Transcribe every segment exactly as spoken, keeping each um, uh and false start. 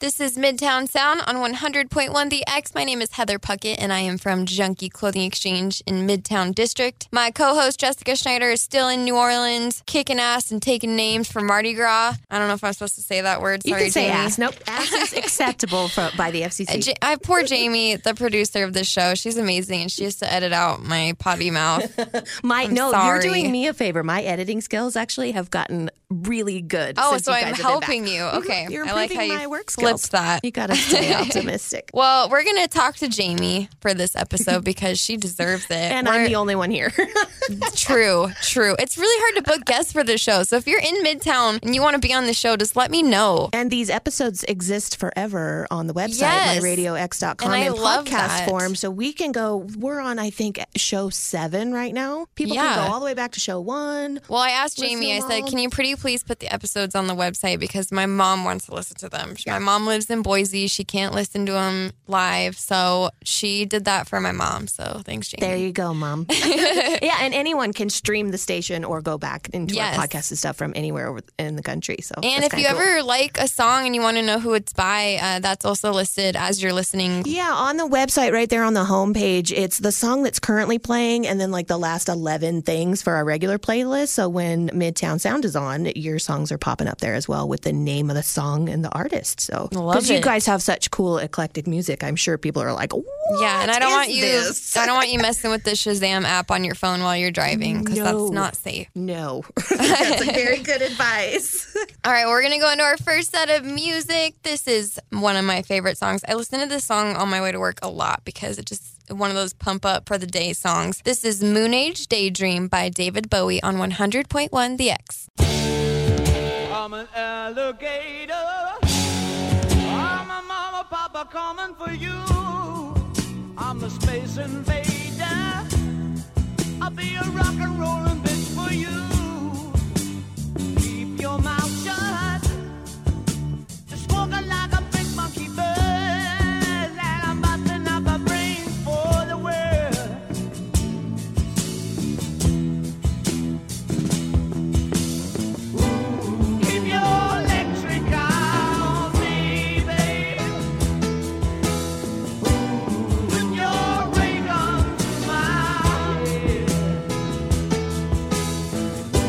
This is Midtown Sound on one hundred point one The X. My name is Heather Puckett, and I am from Junkie Clothing Exchange in Midtown District. My co-host, Jessica Schneider, is still in New Orleans, kicking ass and taking names for Mardi Gras. I don't know if I'm supposed to say that word. Sorry, you can say Jamie. ass. Nope. Ass is acceptable for, by the F C C. Uh, J- I poor Jamie, the producer of this show. She's amazing, and she has to edit out my potty mouth. my I'm No, sorry. you're doing me a favor. My editing skills actually have gotten really good. Oh, since so you I'm guys have been helping back. you. Okay. You're I like how improving you my work flipped skills. that. You got to stay optimistic. Well, we're going to talk to Jamie for this episode because she deserves it. And we're, I'm the only one here. True, true. It's really hard to book guests for this show. So if you're in Midtown and you want to be on the show, just let me know. And these episodes exist forever on the website, Yes. my radio x dot com, And I in love podcast that. form. So we can go, we're on, I think, show seven right now. People Yeah. can go all the way back to show one. Well, I asked Listen Jamie, I to said, them can you pretty please put the episodes on the website because my mom wants to listen to them. My mom lives in Boise. She can't listen to them live. So she did that for my mom. So thanks, Jamie. There you go, Mom. Yeah, and anyone can stream the station or go back into Yes. our podcast and stuff from anywhere over in the country. So And that's if you kinda cool. ever like a song and you want to know who it's by, uh, that's also listed as you're listening. Yeah, on the website right there on the homepage, it's the song that's currently playing and then like the last eleven things for our regular playlist. So when Midtown Sound is on, your songs are popping up there as well with the name of the song and the artist. So Love because you it. guys have such cool eclectic music, I'm sure people are like, what Yeah, and I don't is want you this? I don't want you messing with the Shazam app on your phone while you're driving because No. that's not safe. No, that's very good advice. All right, we're going to go into our first set of music. This is one of my favorite songs. I listen to this song on my way to work a lot because it just one of those pump up for the day songs. This is Moon Age Daydream by David Bowie on one hundred point one The X. I'm an alligator. I'm a mama, papa coming for you. I'm the space invader. I'll be a rock and rollin' bitch for you. Keep your mouth shut. Just walking like a big monkey bird. And I'm busting up a brain for the world. Keep your electric eye on me, babe. Put your ray gun to my head.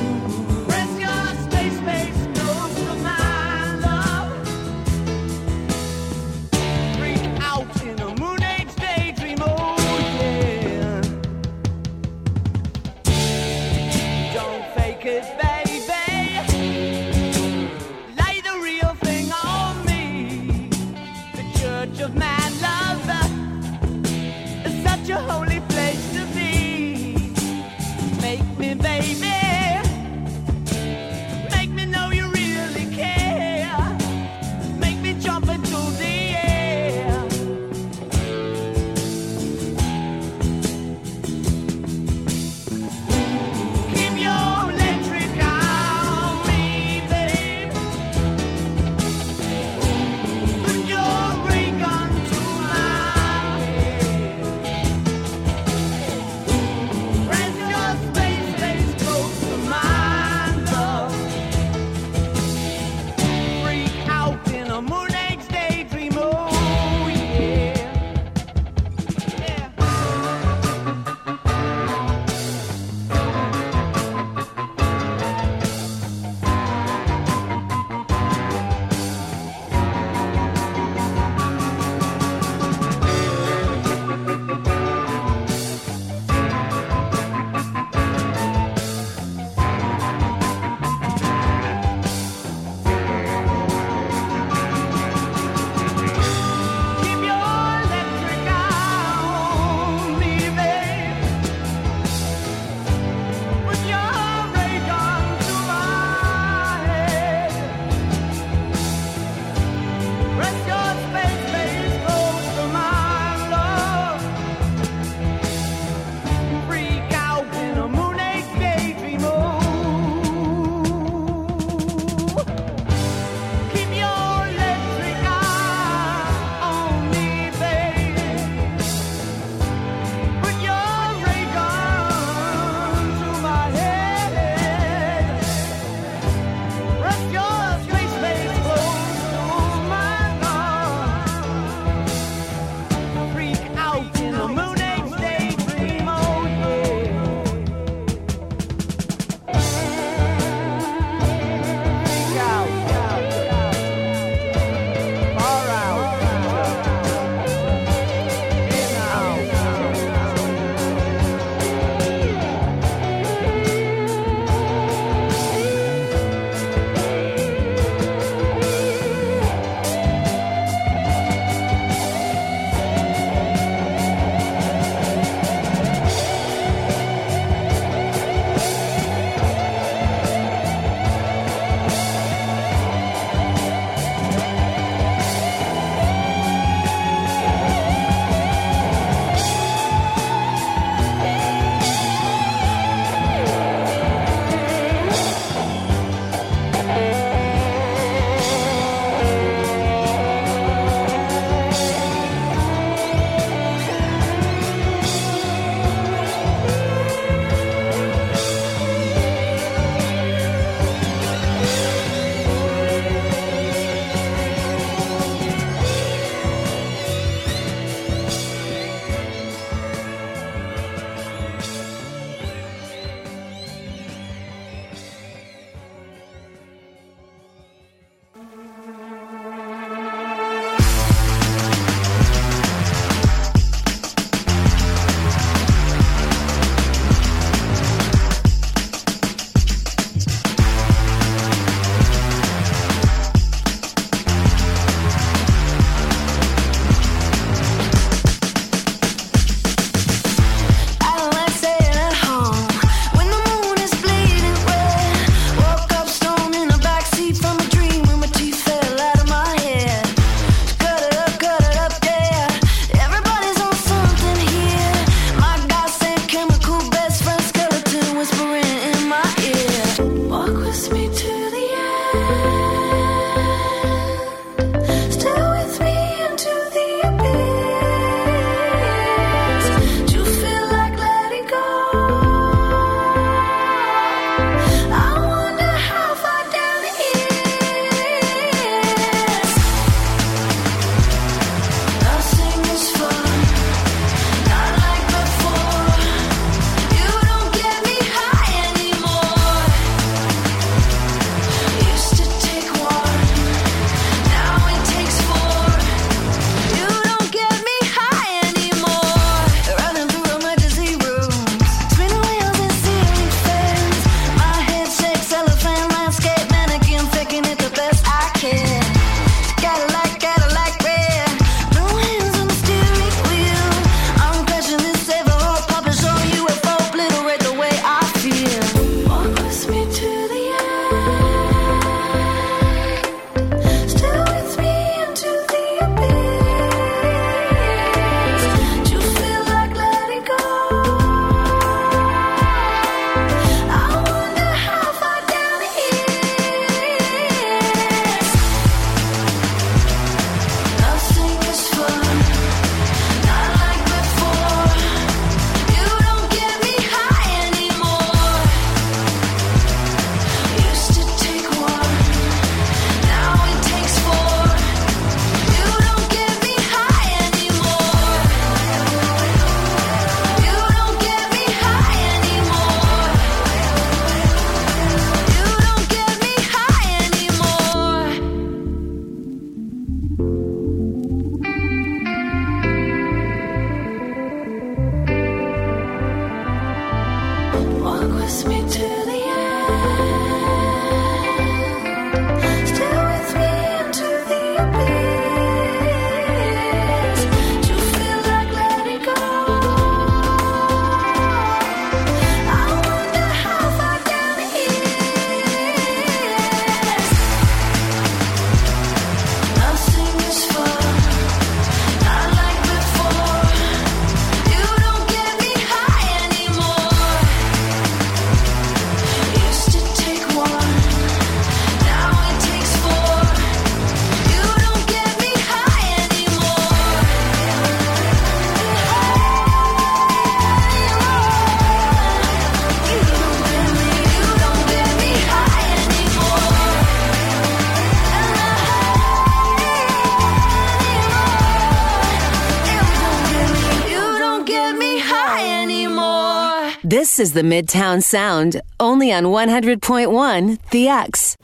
This is the Midtown Sound, only on one hundred point one The X.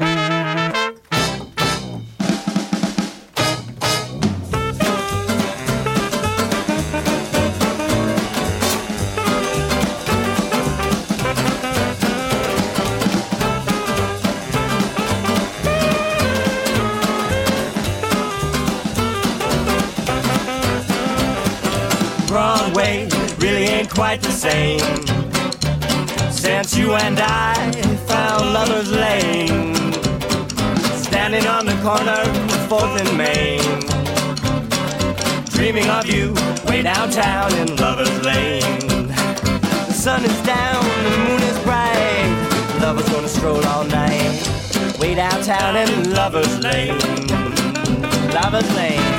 Broadway really ain't quite the same since you and I found Lover's Lane. Standing on the corner of fourth and Main, dreaming of you way downtown in Lover's Lane. The sun is down, the moon is bright, lovers gonna stroll all night way downtown in Lover's Lane. Lover's Lane.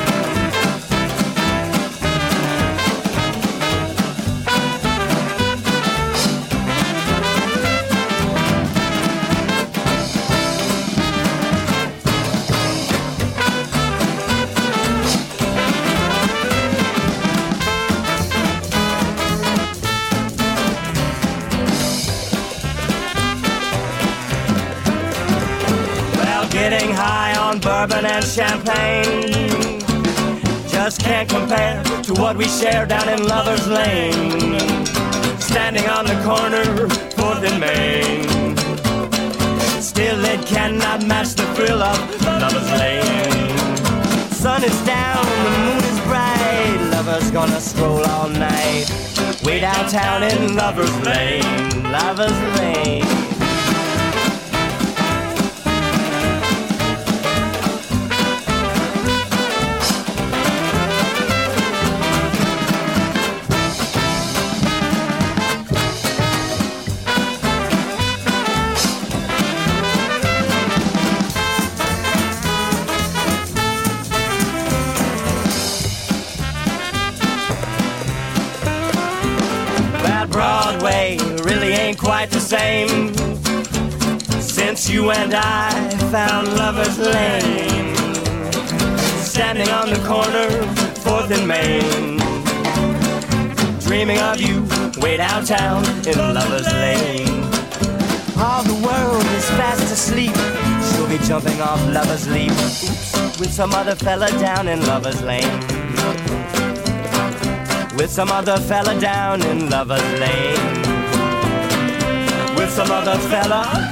Getting high on bourbon and champagne just can't compare to what we share down in Lover's Lane. Standing on the corner, fourth and Main, still it cannot match the thrill of Lover's Lane. Sun is down, the moon is bright, lovers gonna stroll all night way downtown in Lover's Lane. Lover's Lane. Broadway really ain't quite the same since you and I found Lover's Lane. Standing on the corner, fourth and Main, dreaming of you way downtown in Lover's Lane. All the world is fast asleep, she'll be jumping off Lover's Leap. Oops, with some other fella down in Lover's Lane. With some other fella down in Lover's Lane. With some other fella.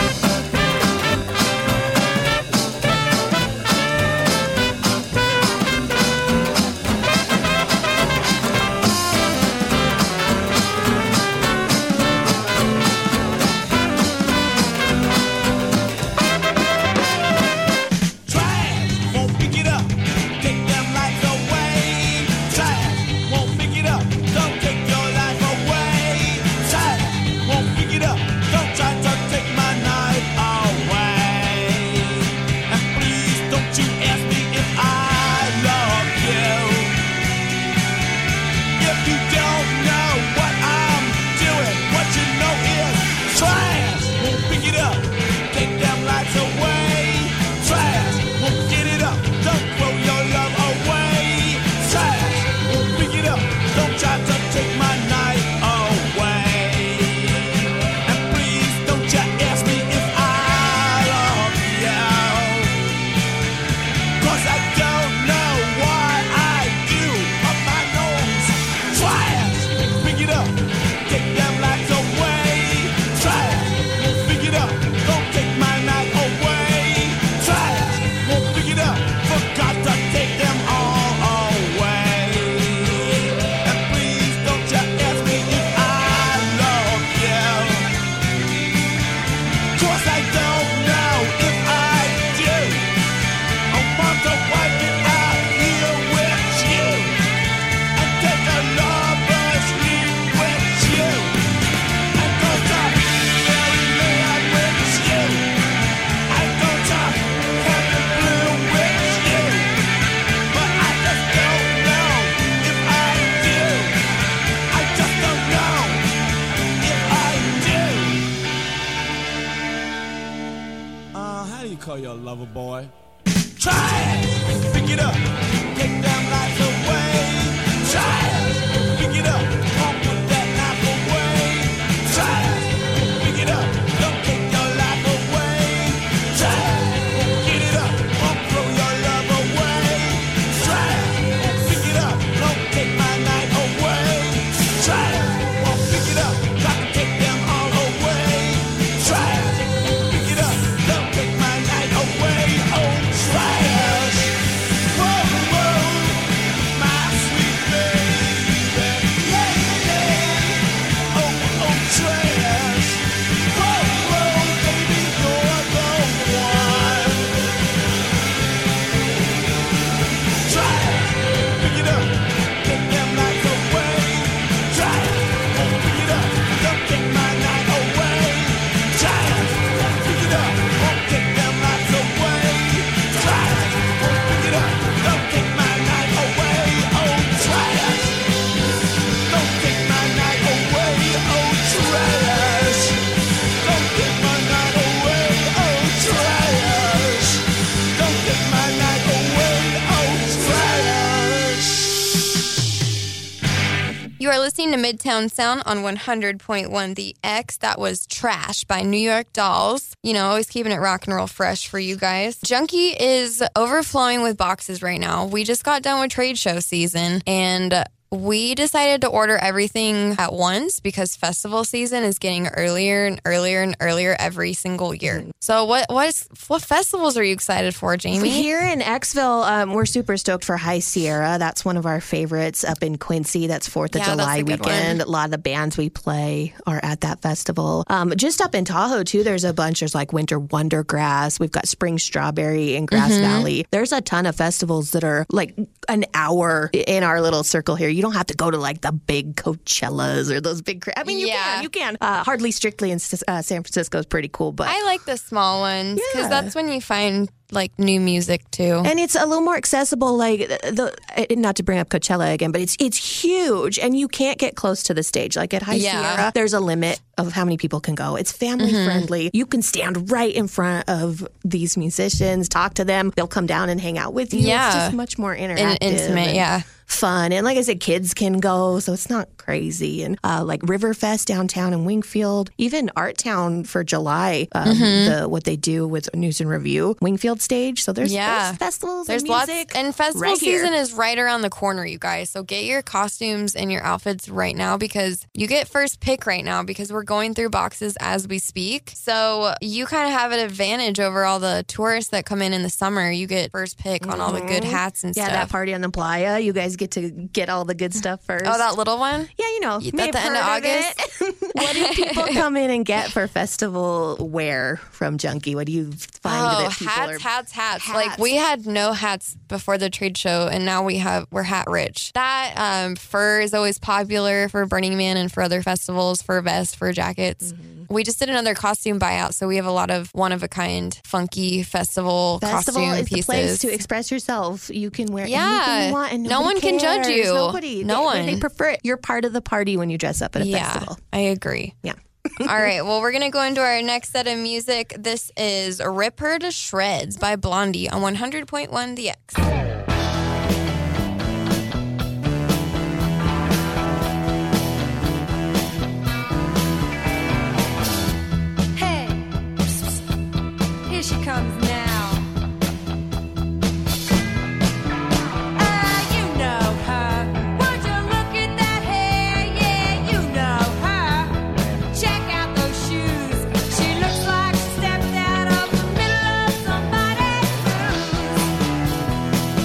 call you a lover boy. Try it, pick it up, take them lights away. Try it, pick it up, won't put that knife away. You are listening to Midtown Sound on one hundred point one The X. That was Trash by New York Dolls. You know, always keeping it rock and roll fresh for you guys. Junkie is overflowing with boxes right now. We just got done with trade show season, and we decided to order everything at once because festival season is getting earlier and earlier and earlier every single year. So what what is what festivals are you excited for, Jamie? Here in Exville, um, we're super stoked for High Sierra. That's one of our favorites up in Quincy. That's fourth of Yeah, that's July a good weekend. one. A lot of the bands we play are at that festival. Um, just up in Tahoe, too, there's a bunch. There's like Winter Wondergrass. We've got Spring Strawberry in Grass Mm-hmm. Valley. There's a ton of festivals that are like an hour in our little circle here. You don't have to go to like the big Coachellas or those big. I mean, you Yeah. can. You can. Uh, Hardly Strictly in uh, San Francisco is pretty cool, but I like the small ones because Yeah. that's when you find like new music too. and it's a little more accessible. Like the, the not to bring up Coachella again, but it's it's huge, and you can't get close to the stage. Like at High Yeah. Sierra, there's a limit of how many people can go. It's family Mm-hmm. friendly. You can stand right in front of these musicians, talk to them. They'll come down and hang out with you. Yeah. It's just much more interactive, In- intimate, and yeah. fun. And like I said, kids can go, so it's not crazy. And uh, like Riverfest downtown in Wingfield, even Art Town for July, um, Mm-hmm. the what they do with News and Review, Wingfield stage. So there's, Yeah. there's festivals There's and lots, music. and festival right here. season is right around the corner, you guys. So get your costumes and your outfits right now because you get first pick right now because we're going through boxes as we speak. So you kind of have an advantage over all the tourists that come in in the summer. You get first pick on all the good hats and Yeah, stuff. that party on the playa. You guys get to get all the good stuff first. Oh, that little one? yeah, you know, At may the have end of heard August? it. What do people come in and get for festival wear from Junkie? What do you find Oh, that people hats, are... hats, hats, Hats. Like we had no hats before the trade show, and now we have we're hat rich. That um, fur is always popular for Burning Man and for other festivals, for vests, for jackets. Mm-hmm. We just did another costume buyout, so we have a lot of one of a kind, funky festival, Festival costume is pieces. the place to express yourself. You can wear Yeah. anything you want, and No nobody one can judge cares. you. Nobody. No they, one. They prefer it. You're part of the party when you dress up at a yeah, festival. I agree. Yeah. All right, well, we're going to go into our next set of music. This is Rip Her to Shreds by Blondie on one hundred point one The X. Hey, here she comes now. Ah, you know her. Would you look at that hair? Yeah, you know her. Check out those shoes. She looks like she stepped out of the middle of somebody's cruise.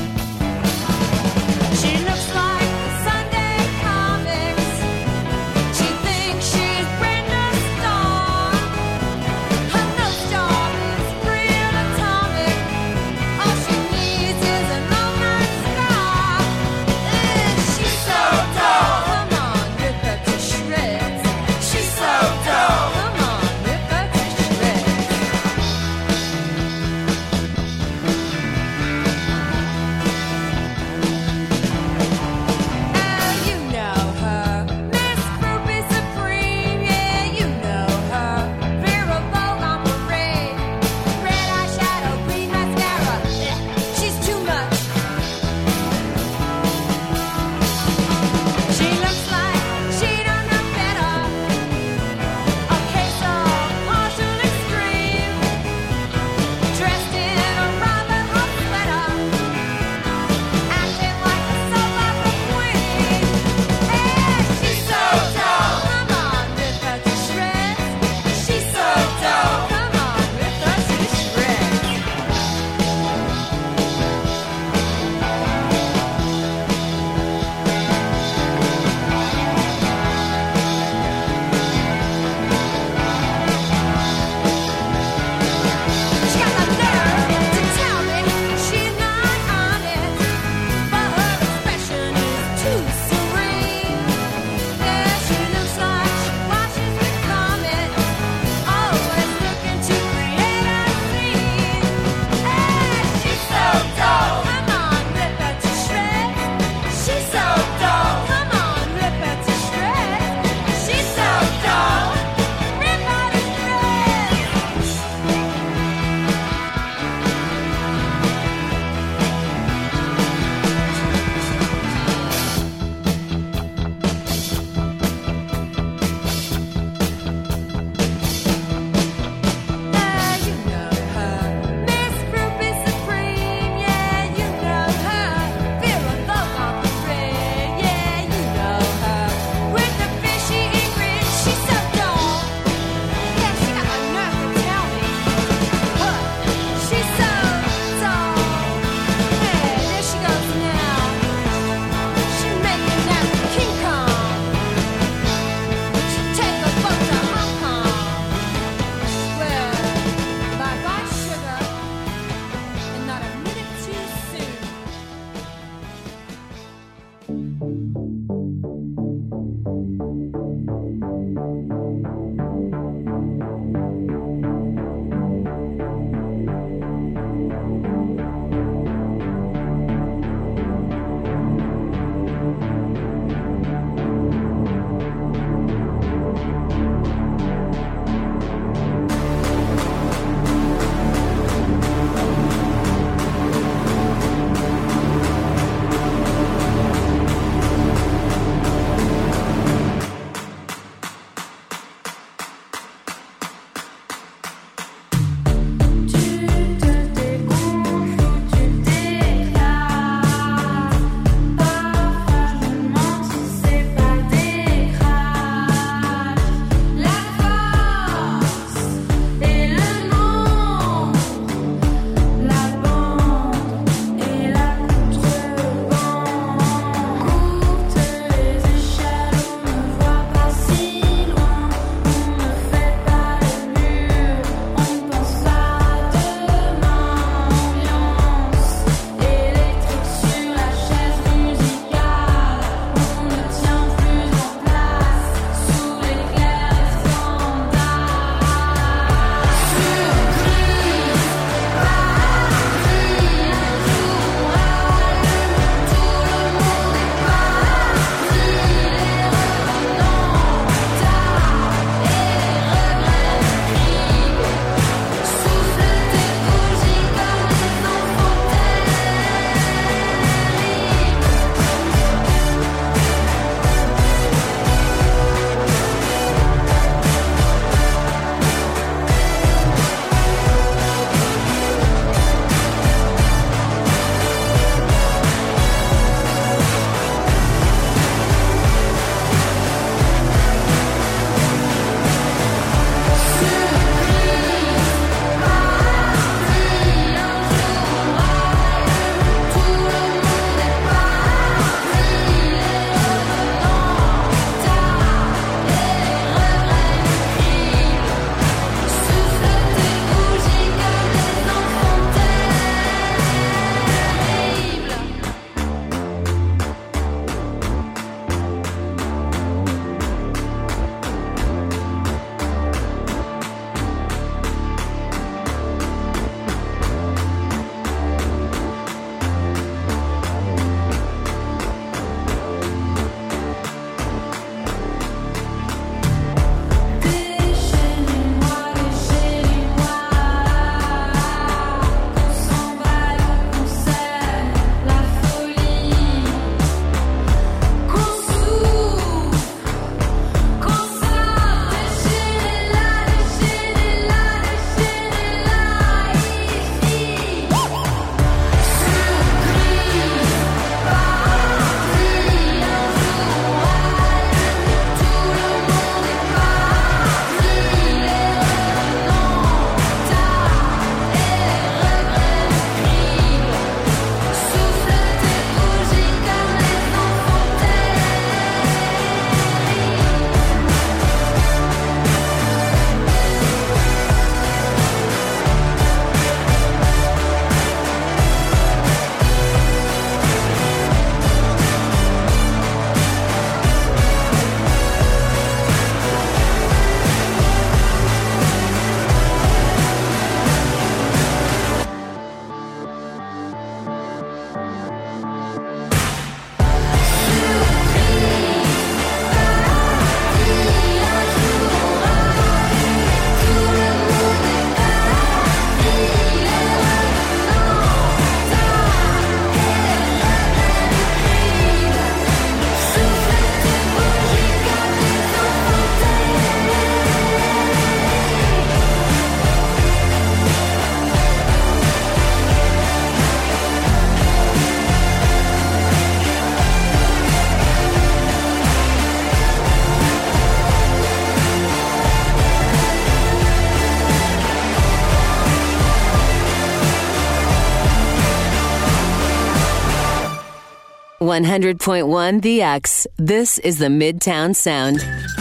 one hundred point one The X. This is the Midtown Sound.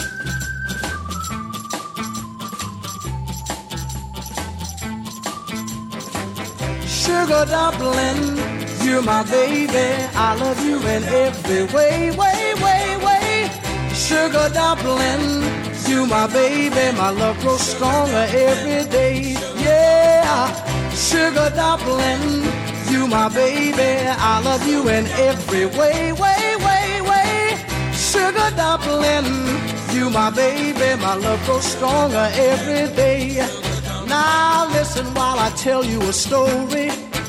Sugar dumpling, you're my baby. I love you in every way, way, way, way. Sugar dumpling, you my baby. My love grows stronger every day. Yeah, sugar dumpling, you my baby. I love you in every way, way, way, way. Sugar dumpling, you my baby. My love grows stronger every day. Now listen while I tell you a story,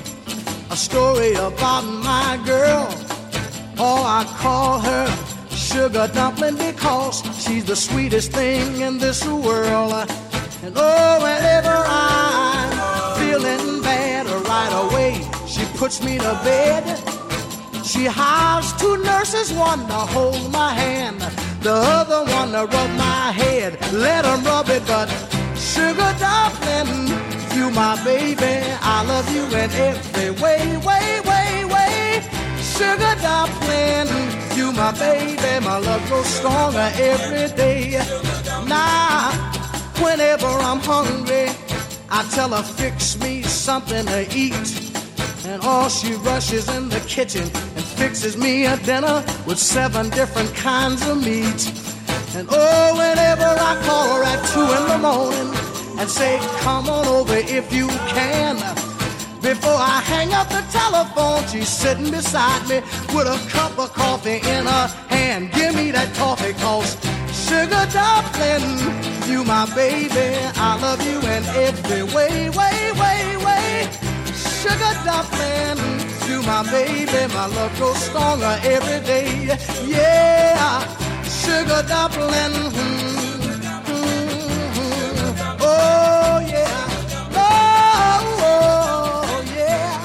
a story about my girl. Oh, I call her Sugar Dumpling because she's the sweetest thing in this world. And oh, whenever I'm feeling bad right away, she puts me to bed. She hires two nurses, one to hold my hand, the other one to rub my head. Let them rub it, but Sugar Dumpling, you my baby. I love you in every way, way, way, way. Sugar Dumpling, you my baby. My love grows stronger every day. Now, whenever I'm hungry, I tell her fix me something to eat. And all she rushes in the kitchen and fixes me a dinner with seven different kinds of meat. And oh, whenever I call her at two in the morning and say, come on over if you can, before I hang up the telephone, she's sitting beside me with a cup of coffee in her hand. Give me that coffee, cause Sugar Dumpling, you my baby. I love you in every way, way, way, way. Sugar Dumpling, you my baby. My love grows stronger every day. Yeah, Sugar Dumpling. Mm-hmm. Oh yeah, oh, oh yeah.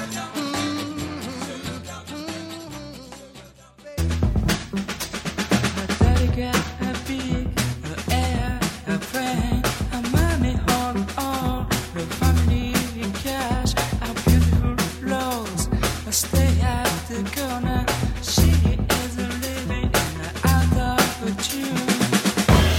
My daddy got a big airplane, a money on all the family cash, our beautiful clothes. I stay at the corner. She is a living in the out of a tune.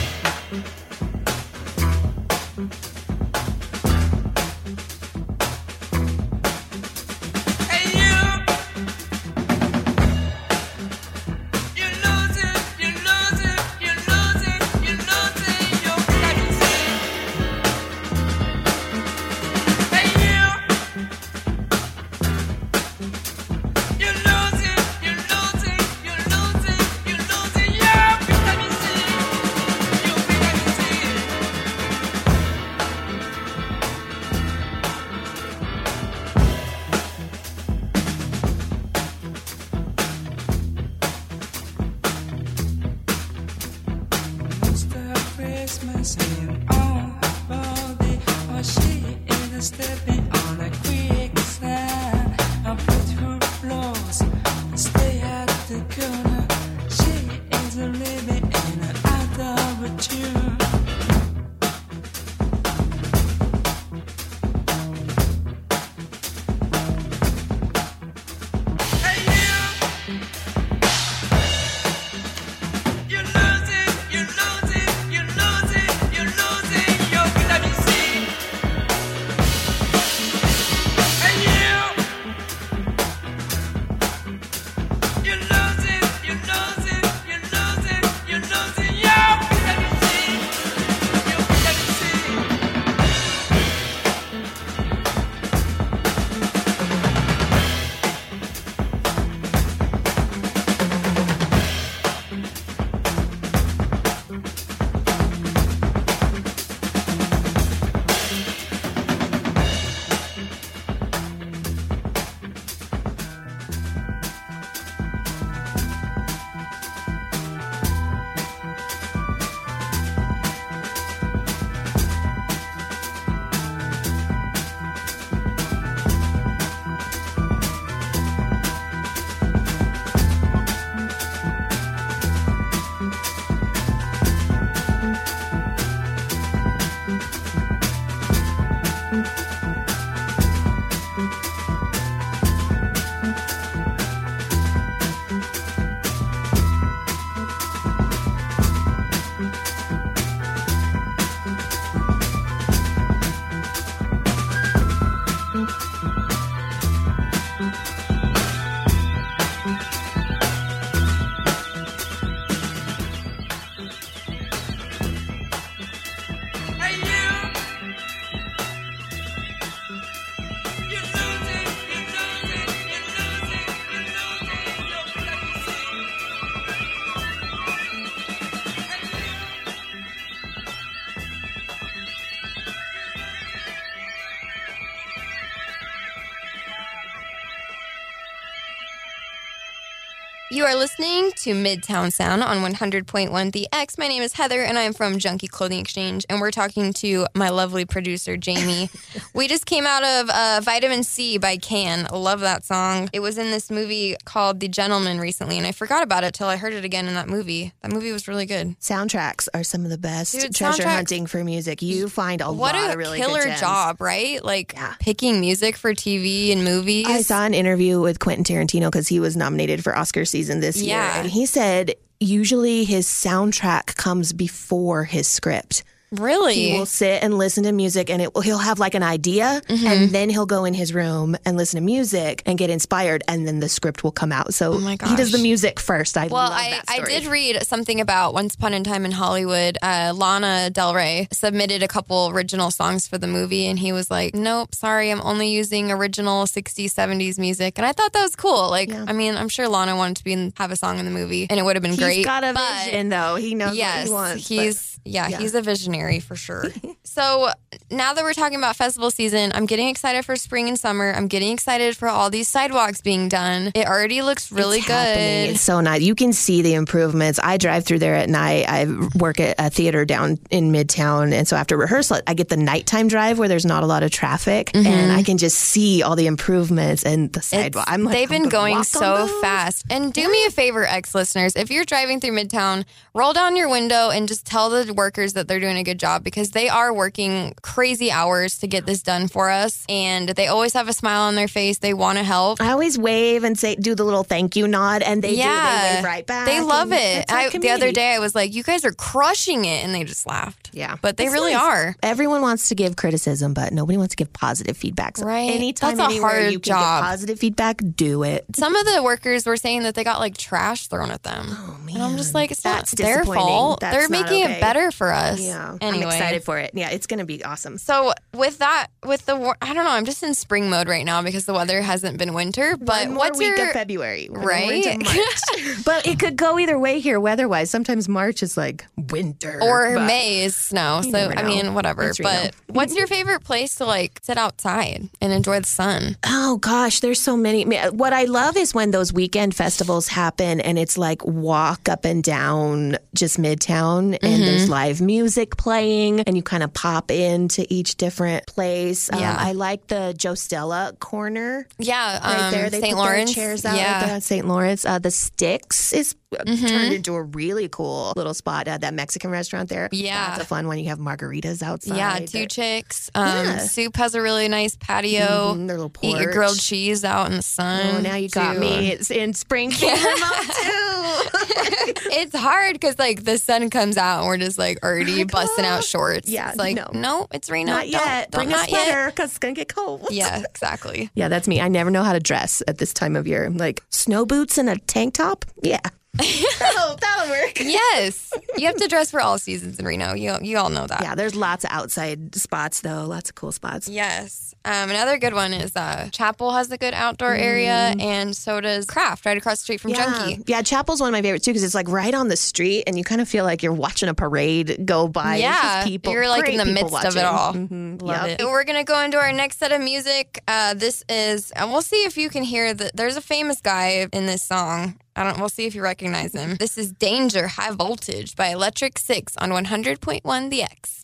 You are listening to Midtown Sound on one hundred point one The X. My name is Heather, and I'm from Junkie Clothing Exchange, and we're talking to my lovely producer, Jamie. We just came out of uh, Vitamin C by Can. I love that song. It was in this movie called The Gentleman recently, and I forgot about it till I heard it again in that movie. That movie was really good. Soundtracks are some of the best Dude, treasure soundtracks- hunting for music. You find a What lot a of really killer good gems. job, right? Like Yeah. picking music for T V and movies. I saw an interview with Quentin Tarantino because he was nominated for Oscar season this year. Yeah. And he said usually his soundtrack comes before his script. Really? He will sit and listen to music, and it, he'll have like an idea, Mm-hmm. and then he'll go in his room and listen to music and get inspired, and then the script will come out. So Oh my he does the gosh. music first. I Well, love I, that I story. did read something about Once Upon a Time in Hollywood. Uh, Lana Del Rey submitted a couple original songs for the movie, and he was like, nope, sorry, I'm only using original sixties, seventies music. And I thought that was cool. Like, Yeah. I mean, I'm sure Lana wanted to be in, have a song in the movie, and it would have been He's great. got a but vision, though. He knows yes, what he wants. but- he's yeah, yeah. he's a visionary for sure. So now that we're talking about festival season, I'm getting excited for spring and summer. I'm getting excited for all these sidewalks being done. It already looks really It's good. happening. It's so nice. You can see the improvements. I drive through there at night. I work at a theater down in Midtown. And so after rehearsal, I get the nighttime drive where there's not a lot of traffic. And I can just see all the improvements and the sidewalk. I'm like, They've I'm been gonna going walk on so those. fast. And do me a favor, ex-listeners, if you're driving through Midtown, roll down your window and just tell the workers that they're doing a good job, because they are working crazy hours to get this done for us. And they always have a smile on their face. They want to help. I always wave and say, do the little thank you nod, and they do. yeah, They wave right back. They love and it. that's our I, the other community. day, I was like, "You guys are crushing it," and they just laughed. Yeah. but they It's really nice. are. Everyone wants to give criticism, but nobody wants to give positive feedback. So Right. anytime, That's a anywhere hard you can job. get positive feedback, do it. Some of the workers were saying that they got like trash thrown at them. Oh, man. And I'm just like, it's That's not their disappointing. fault. That's They're not making okay. it better for us. Yeah. Anyway. I'm excited for it. Yeah, it's going to be awesome. So with that, with the, war- I don't know, I'm just in spring mode right now because the weather hasn't been winter. But One more what's week your of February, and then we're right? into March. But it could go either way here weather-wise. Sometimes March is like winter. or but May is snow. So never I know. mean, whatever. It's Reno. But what's your favorite place to like sit outside and enjoy the sun? Oh gosh, there's so many. What I love is when those weekend festivals happen and it's like walk up and down just Midtown, and Mm-hmm. there's live music playing, and you kind of pop into each different place. Yeah. Um, I like the Joe Stella corner. Yeah, Right um, there, they Saint put their Lawrence. chairs out yeah. right there on Saint Lawrence. Uh, the Sticks is uh Mm-hmm. turned into a really cool little spot. Uh, that Mexican restaurant there. Yeah. That's a fun one. You have margaritas outside. Yeah, two They're- chicks. Um, Yeah. Soup has a really nice patio. Mhm, their little Eat your porch. grilled cheese out in the sun. Oh, now you got to- me. It's in Springfield remote too. It's hard because like the sun comes out and we're just like already busting out shorts. Yeah, it's like no. no, it's Reno. Not Don't- yet. don't- Bring a not yet. sweater because it's going to get cold. Yeah, exactly. Yeah, that's me. I never know how to dress at this time of year. Like snow boots and a tank top. Yeah. that'll, that'll work. Yes, you have to dress for all seasons in Reno. You you all know that. Yeah, there's lots of outside spots, though. Lots of cool spots. Yes. Um, another good one is uh, Chapel has a good outdoor area, and so does Craft right across the street from Yeah. Junkie. Yeah, Chapel's one of my favorites, too, because it's like right on the street, and you kind of feel like you're watching a parade go by. It's just Yeah, people, you're like in great the people midst of it watching. all. Mhm, Love yep. it. We're gonna go into our next set of music. Uh, this is, and we'll see if you can hear that. There's a famous guy in this song. I don't. We'll see if you recognize him. This is "Danger, High Voltage" by Electric Six on one hundred point one The X.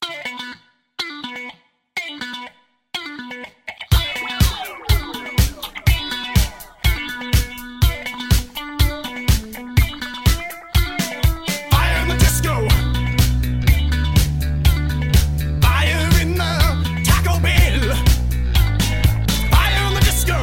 Fire in the disco. Fire in the Taco Bell. Fire in the disco.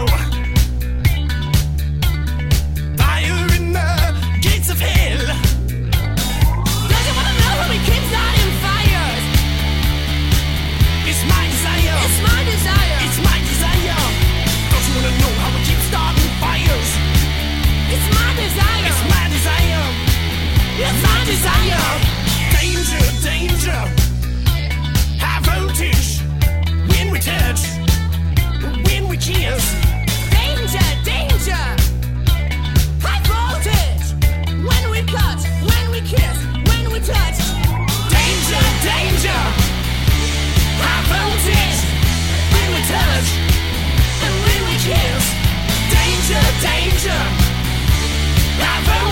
Fire in the gates of hell. Don't you wanna know how we keep starting fires? It's my desire. It's my desire. It's my desire. Don't you wanna know how we keep starting fires? It's my desire. It's my desire. It's my desire. Danger, danger. High voltage. When we touch, when we kiss. Danger, danger. High voltage. When we cut, when we kiss, when we touch. Danger, danger. High voltage. When we touch, and when we kiss. Danger, danger. High voltage.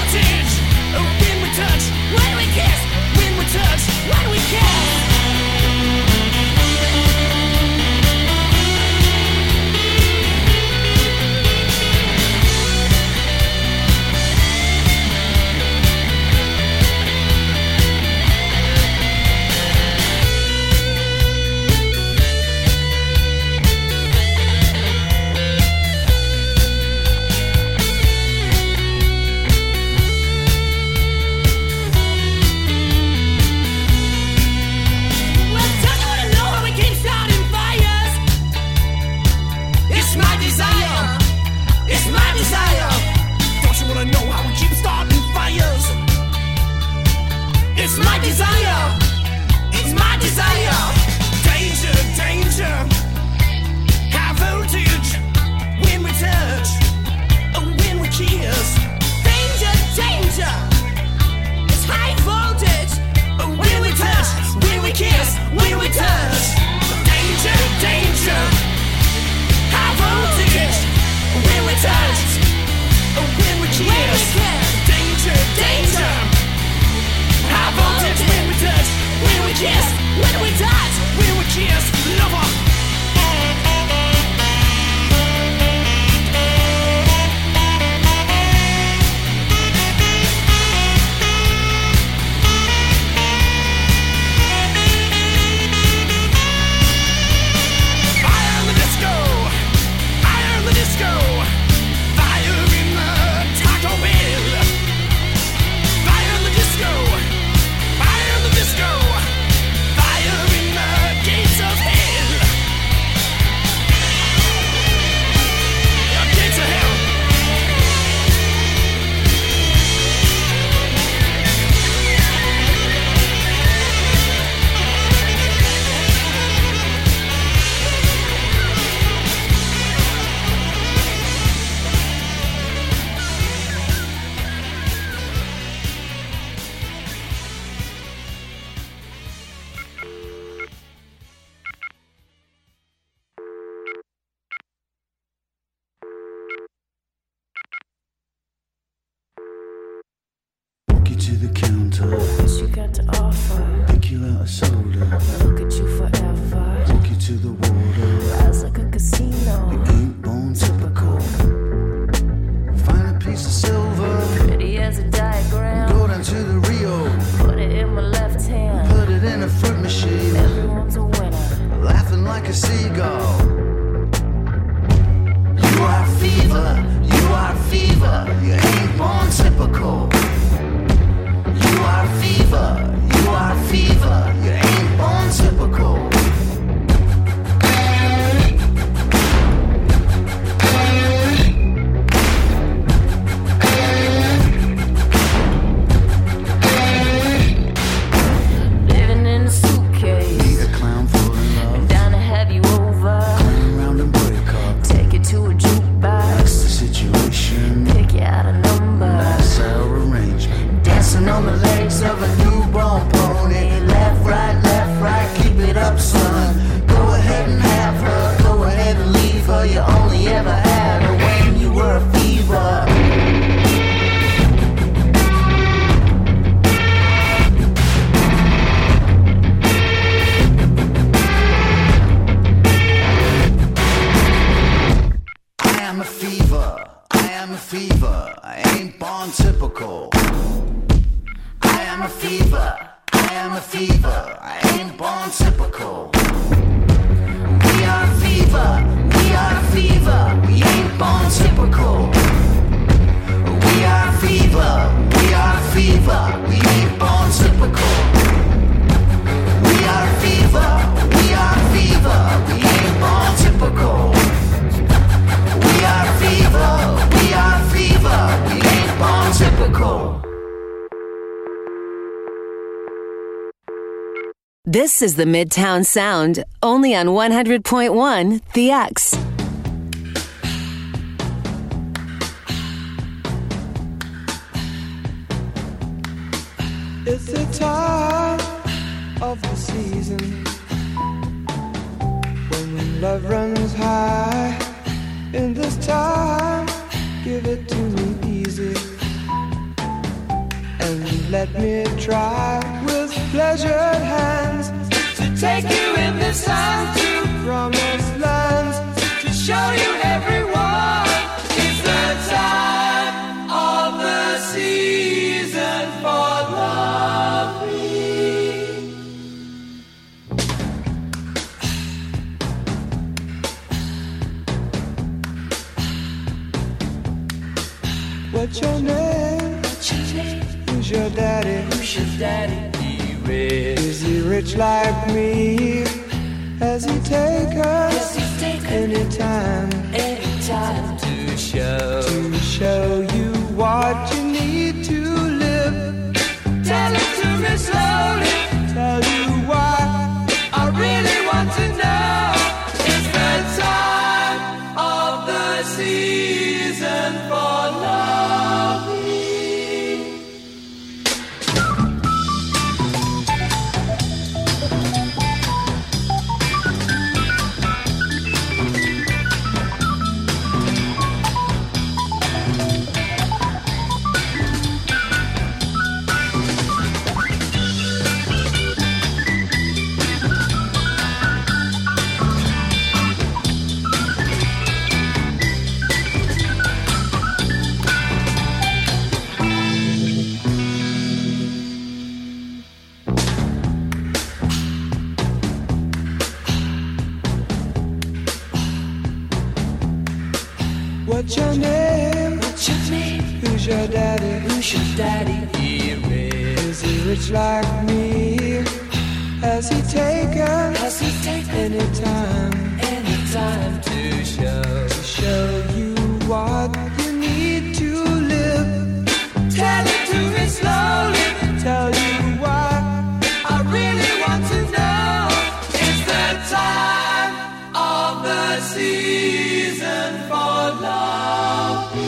to the counter. What you got to offer? Pick you out a soda. Look at you forever. Take you to the water. Rise like a casino. We ain't born typical. Find a piece of silver. Pretty as a diagram. Go down to the Rio. Put it in my left hand. Put it in a fruit machine. Everyone's a winner. Laughing like a seagull. You are fever. You are fever. You ain't born typical. You are fever. You are fever. You ain't born typical. Living in a suitcase. Need a clown for in love. Down to have you over. Clean round and break up. Take it to a That's jukebox. the situation. Pick you out a number. Nice our arrangement. Dancing on the legs of a newborn pony. Left, right, left, right. Keep it up, son. Go ahead and have her. Go ahead and leave her. You only ever had her when you were a fever. I am a fever, I am a fever, I ain't born typical. I am a fever, I am a fever, I ain't born typical. We are fever, we are fever, we ain't born typical. We are fever, we are fever, we ain't born typical. We are fever, we are fever, we ain't born typical. We are fever, we are fever, we ain't born typical. This is the Midtown Sound, only on one hundred point one The X. It's the time of the season when love runs high. In this time, give it to me easy and let me try with pleasured hands to take you in this time to promised lands, to show you everyone. It's the time of the season for loving. What's your name? What's your name? Who's your daddy? Who's your daddy? He rich. Is he rich like me? Has he take us? Has he take anytime? Anytime to show to show you what you need to live. Tell it to me slowly. Tell you why I really want to know. It's the time of the season for loving. What's your name? What's your name? Who's your daddy? Who's your daddy? He rich. Is he rich like me? Has he taken? Has he taken anytime? Anytime to show to show you what you need to live. Tell it to me slowly. Tell you why I really want to know. It's the time of the season for loving.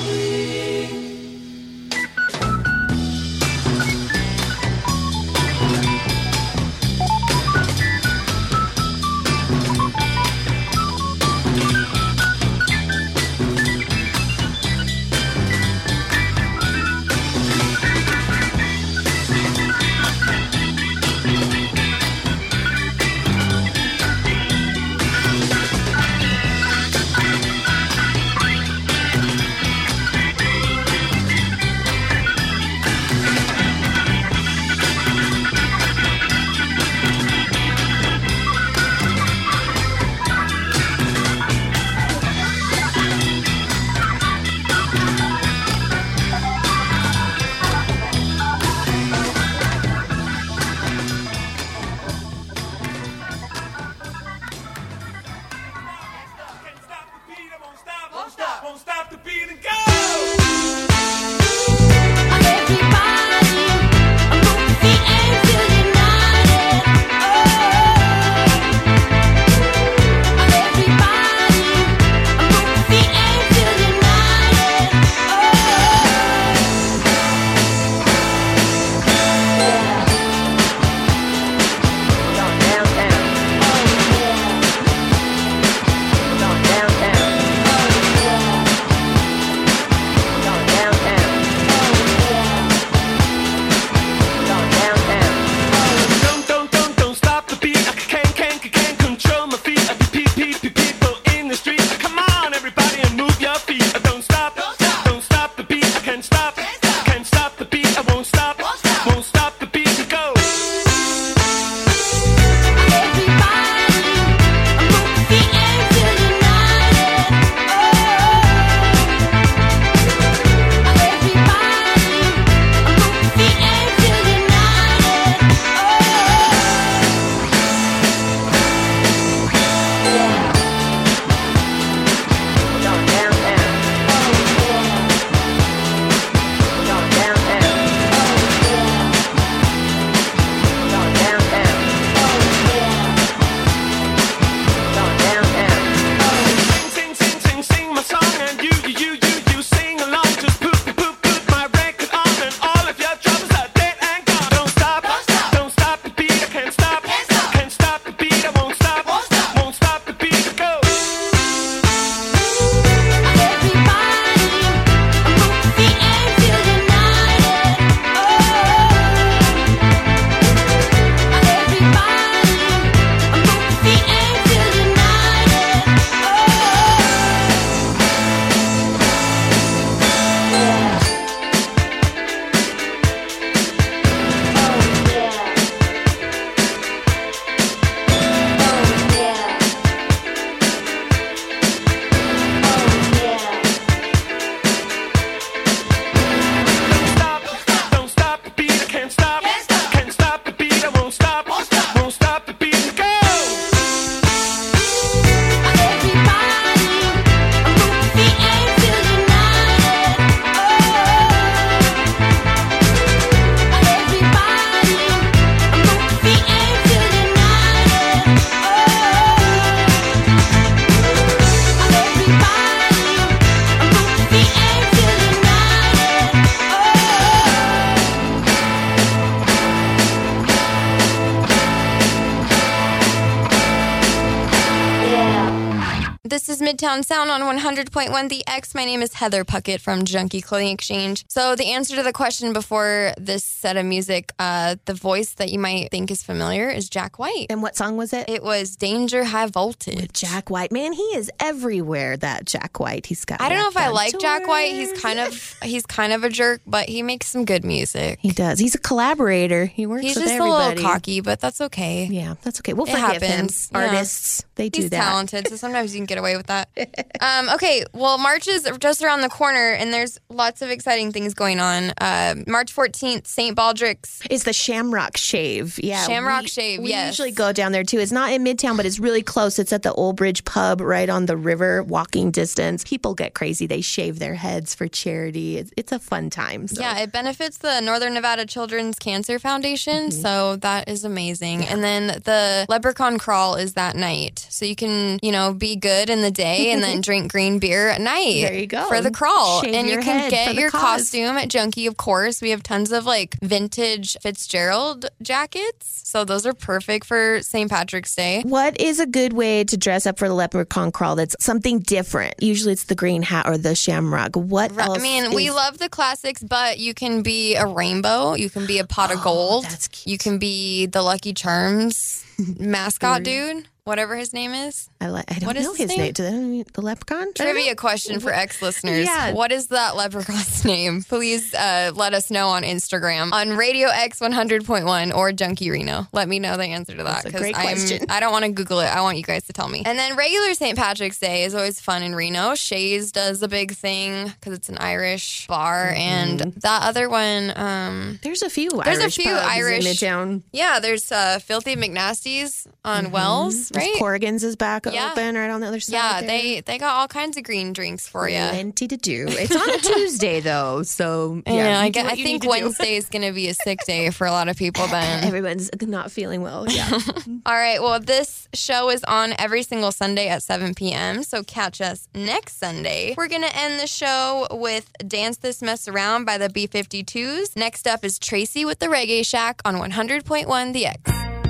Midtown Sound on one hundred point one The X. My name is Heather Puckett from Junkie Clothing Exchange. So the answer to the question before this set of music, uh, the voice that you might think is familiar is Jack White. And what song was it? It was Danger High Voltage. With Jack White. Man, he is everywhere, that Jack White. He's got I don't know if I like tours. Jack White. He's kind of he's kind of a jerk, but he makes some good music. He does. He's a collaborator. He works He's with just everybody. a little cocky, but that's okay. Yeah, that's okay. We'll It forgive happens. him. Yeah. Artists, they do He's that. talented, so sometimes you can get away with that. um, okay, well, March is just around the corner, and there's lots of exciting things going on. Uh, March fourteenth, Saint Baldrick's. It's the Shamrock Shave. Yeah, Shamrock we, Shave, we yes. usually go down there too. It's not in Midtown, but it's really close. It's at the Old Bridge Pub right on the river, walking distance. People get crazy. They shave their heads for charity. It's, it's a fun time. So. Yeah, it benefits the Northern Nevada Children's Cancer Foundation, Mm-hmm. so that is amazing. And then the Leprechaun Crawl is that night. So you can, you know, be good in the day and then drink green beer at night. There you go. For the crawl. Shave and you your can head get for the your cause. costume at Junkie, of course. We have tons of like vintage Fitzgerald jackets. So those are perfect for Saint Patrick's Day. What is a good way to dress up for the Leprechaun Crawl that's something different? Usually it's the green hat or the shamrock. What else? I mean, we is- love the classics, but you can be a rainbow. You can be a pot of gold. Oh, that's cute. You can be the Lucky Charms mascot dude, whatever his name is. I, li- I don't What is know his his name? name. Do they know the leprechaun? I don't Trivia know. question for ex-listeners. Yeah. What is that leprechaun's name? Please uh, let us know on Instagram, on Radio X one hundred point one or Junkie Reno. Let me know the answer to that. That's a great I'm, question. I don't want to Google it. I want you guys to tell me. And then regular Saint Patrick's Day is always fun in Reno. Shays does a big thing because it's an Irish bar. Mm-hmm. And that other one... Um, There's a few There's a Irish few pubs Irish- in Midtown. yeah, there's uh, Filthy McNasty's on Wells, right? There's Corrigan's is back Yeah. open right on the other side. Yeah, there. they they got all kinds of green drinks for you. Plenty to do. It's on a Tuesday though, so yeah. Yeah, I, you do get, what I you think need to do. Wednesday is going to be a sick day for a lot of people then. Everyone's not feeling well. Yeah. All right, well, this show is on every single Sunday at seven p.m., so catch us next Sunday. We're going to end the show with Dance This Mess Around by the B fifty-twos. Next up is Tracy with the Reggae Shack on one hundred point one The X.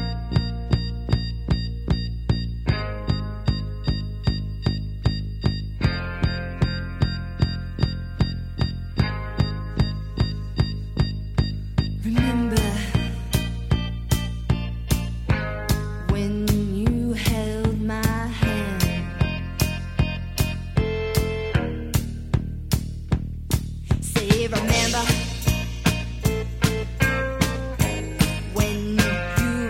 Remember when you held my hand? Say, remember when you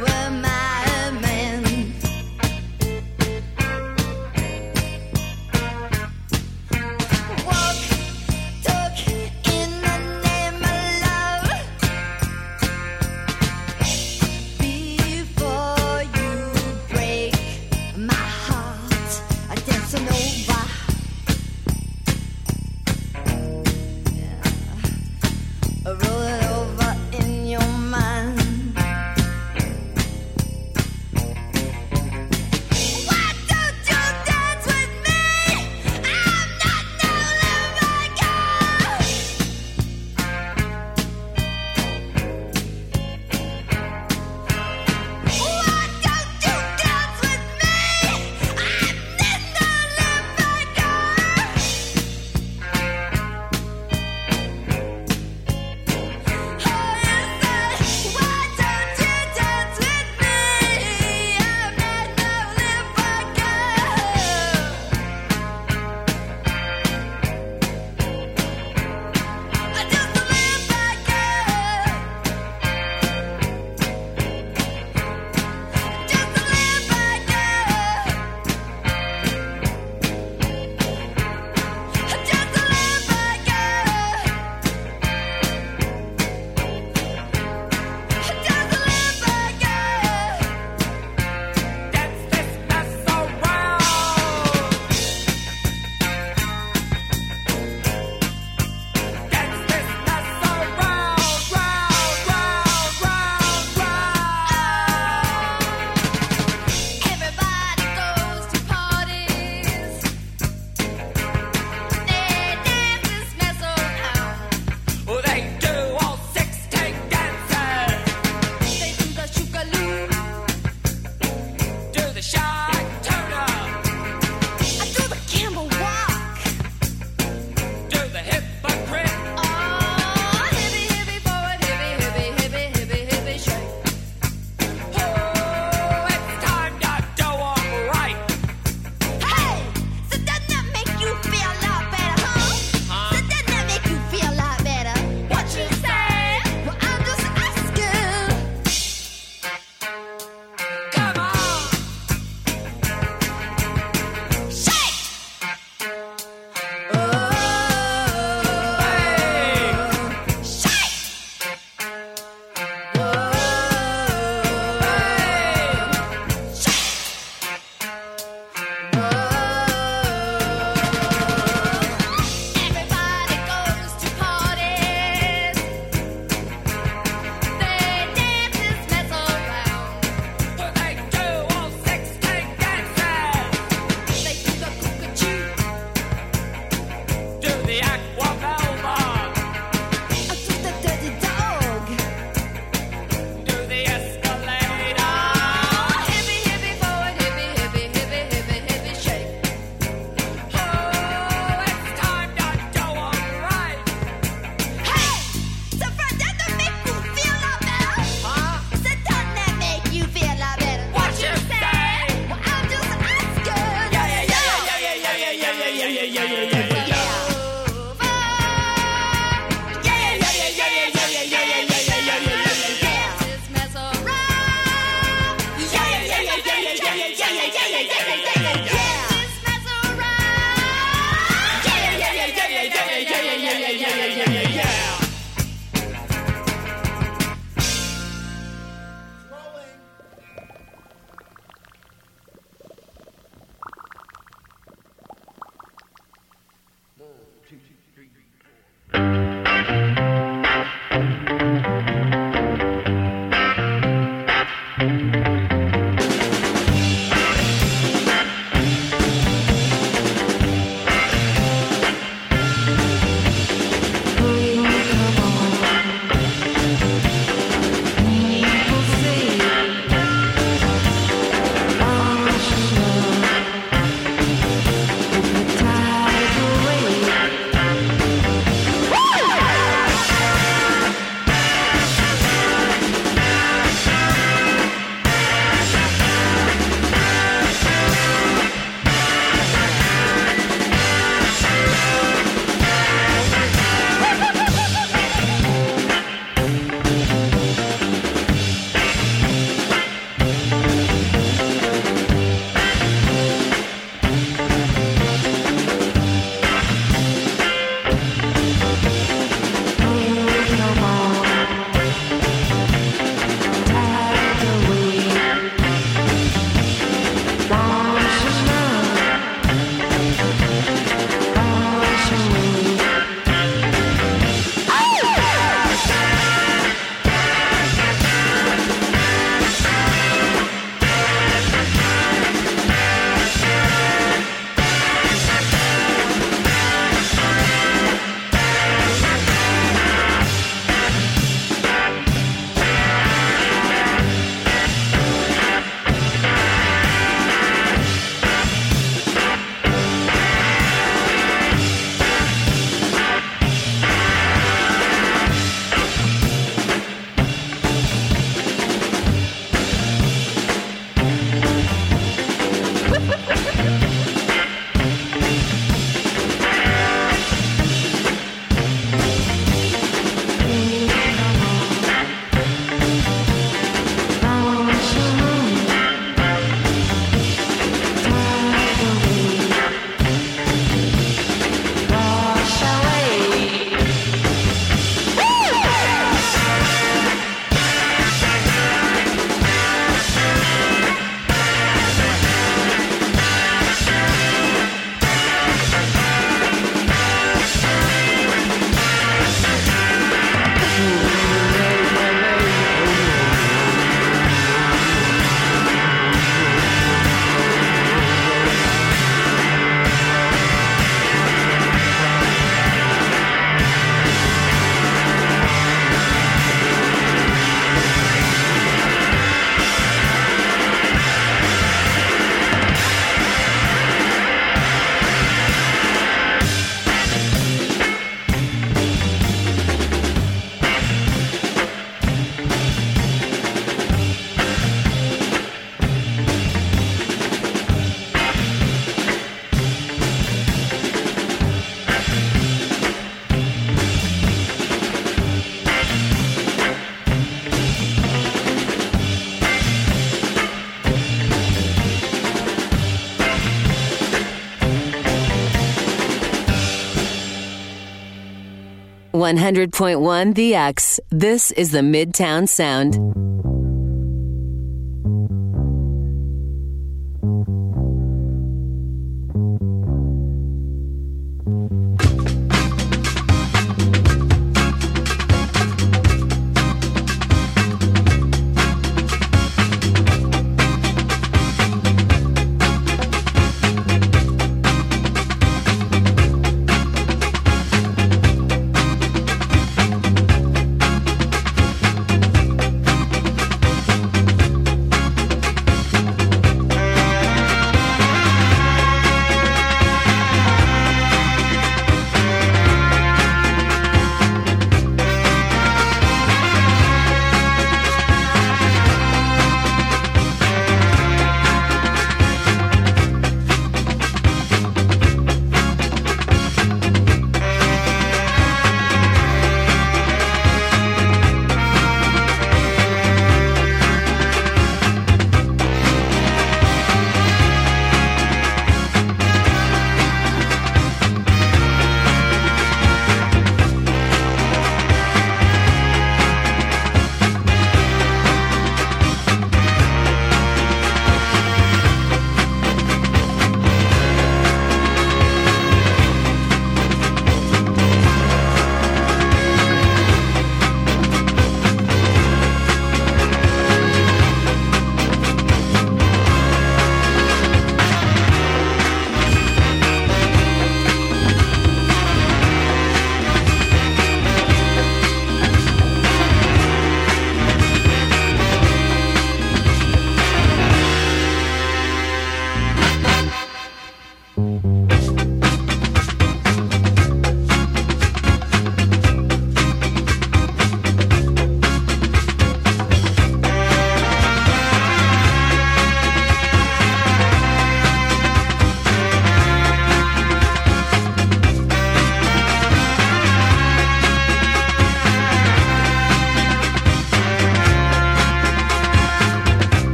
one hundred point one The X, this is the Midtown Sound.